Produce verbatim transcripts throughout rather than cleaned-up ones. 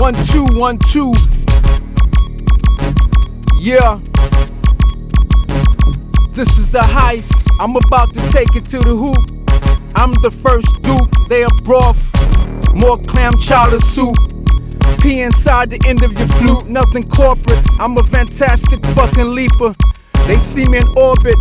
One, two, one, two. Yeah. This is the heist. I'm about to take it to the hoop. I'm the first duke. They a broth. More clam chowder soup. Pee inside the end of your flute. Nothing corporate. I'm a fantastic fucking leaper. They see me in orbit.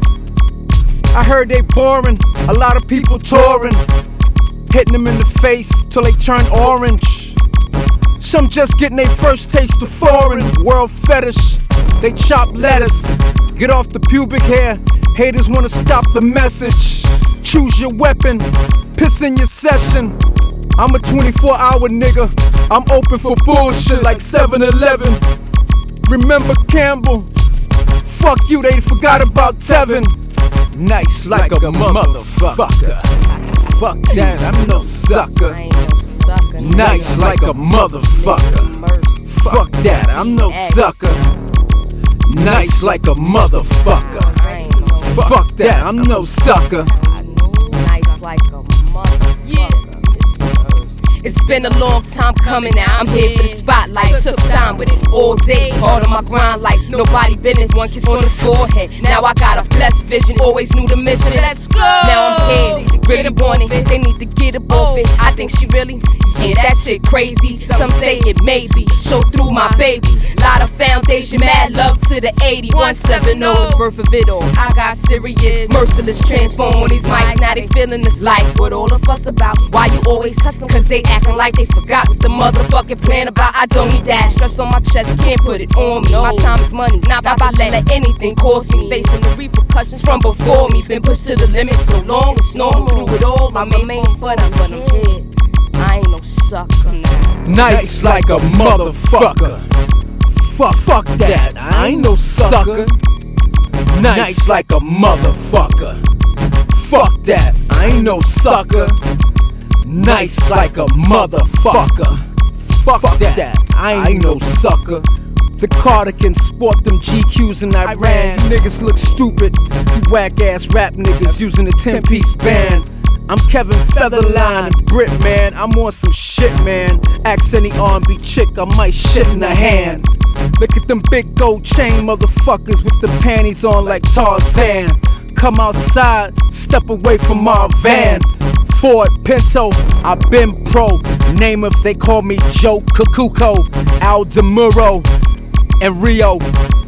I heard they boring. A lot of people touring. Hitting them in the face till they turn orange. Some just getting their first taste of foreign. World fetish. They chop lettuce. Get off the pubic hair. Haters wanna stop the message. Choose your weapon. Piss in your session. I'm a twenty-four hour nigga. I'm open for bullshit like seven eleven. Remember Campbell? Fuck you, they forgot about Tevin. Nice like, like a, a motherfucker. motherfucker. Fuck that, I'm no sucker. I ain't no sucker. Nice like a motherfucker. Fuck that, I'm no sucker. Nice like a motherfucker. Fuck that, I'm no sucker. Nice like a motherfucker. It's been a long time coming now. I'm here for the spotlight. Took time with it all day. Hard on my grind like nobody business. One kiss on the forehead. Now I got a blessed vision. Always knew the mission. Let's go. Now I'm here. Really want it. They need to get up off it. I think she really. Yeah, that shit crazy. Some say it may be. Show through my baby. Lot of foundation. Mad love to the eighty-one seventy. The birth of it all. I got serious. Merciless transform on these mics. Now they feeling this life. What all of us about? Why you always hustling? Cause they acting like they forgot what the motherfucking plan about. I don't need that stress on my chest, can't put it on me. My time is money, not by let, let anything cost me. Facing the repercussions from before me. Been pushed to the limit so long, it's normal. Through it all, I'm a main fun, I'm gonna hit. I ain't no sucker. Nice like a motherfucker. Fuck, fuck that, I ain't no sucker. Nice like a motherfucker. Fuck that, I ain't no sucker. Nice like a motherfucker. Fuck, Fuck that. that, I ain't no sucker. The Carter can sport them G Qs in Iran. You niggas look stupid. You whack ass rap niggas using a ten piece band. I'm Kevin Featherline and Brit, man. I'm on some shit, man. Ask any R and B chick, I might shit in her hand. Look at them big gold chain motherfuckers with the panties on like Tarzan. Come outside, step away from our van. Ford, Pinto, I been pro. Name if they call me Joe Cucuco, Al DeMuro, and Rio.